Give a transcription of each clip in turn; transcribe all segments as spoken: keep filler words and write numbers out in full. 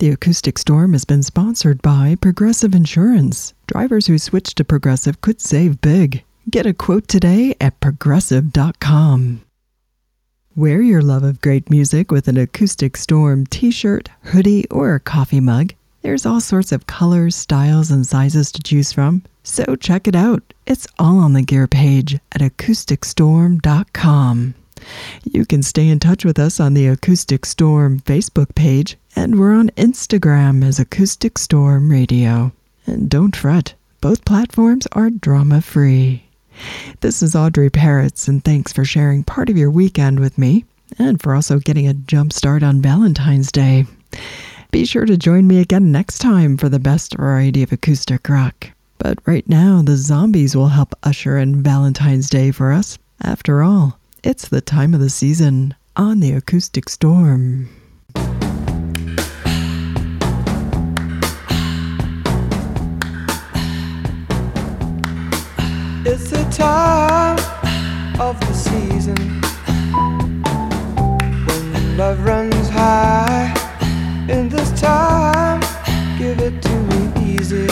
The Acoustic Storm has been sponsored by Progressive Insurance. Drivers who switch to Progressive could save big. Get a quote today at progressive dot com. Wear your love of great music with an Acoustic Storm t-shirt, hoodie, or coffee mug. There's all sorts of colors, styles, and sizes to choose from, so check it out. It's all on the gear page at acoustic storm dot com. You can stay in touch with us on the Acoustic Storm Facebook page, and we're on Instagram as Acoustic Storm Radio. And don't fret, both platforms are drama-free. This is Audrey Parrots, and thanks for sharing part of your weekend with me, and for also getting a jump start on Valentine's Day. Be sure to join me again next time for the best variety of acoustic rock. But right now, the Zombies will help usher in Valentine's Day for us. After all, it's the time of the season on the Acoustic Storm. It's the time of the season when love runs high. In this time, give it to me easy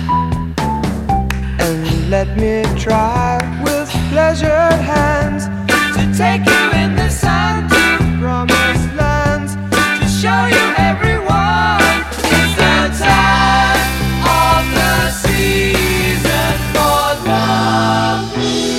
and let me try with pleasured hands to take you in the sun to promised lands, to show you everyone. It's the time of the season for love.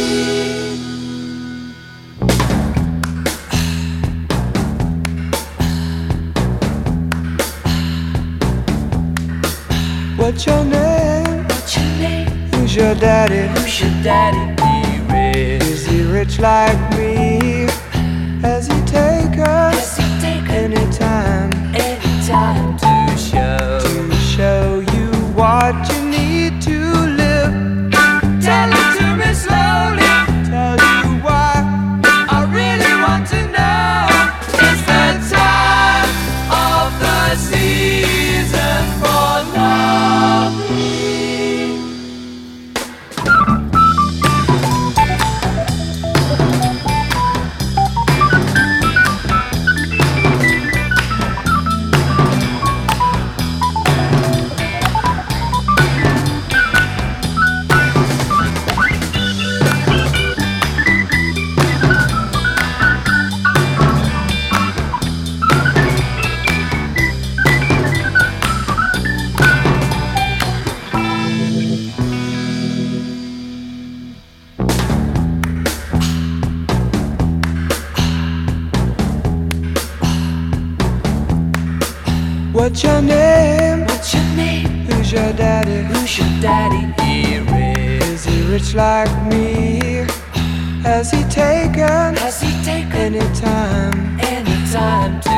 What's your name? What's your name? Who's your daddy? Who's your daddy? Is he rich like me? Has he taken, Has he taken any time, any time to show, to show you what you need to live? Tell it to me slowly, tell you why I really want to know. It's the time of the season for love. What's your name? What's your name? Who's your daddy? Who's your daddy? Here is. Is he rich like me? Has he taken? Has he taken any time? Any time?